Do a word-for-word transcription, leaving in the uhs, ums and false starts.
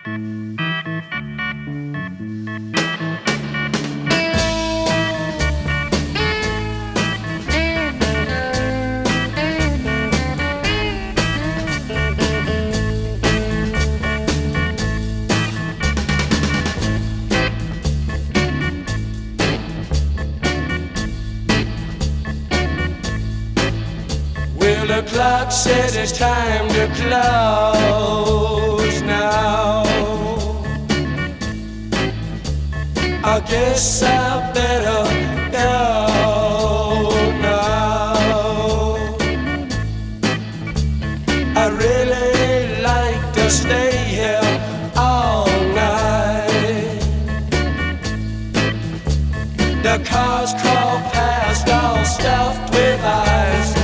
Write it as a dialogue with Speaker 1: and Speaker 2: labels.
Speaker 1: The clock says it's time to close now. I guess I better go now. I really like to stay here all night. The cars crawl past all stuffed with ice.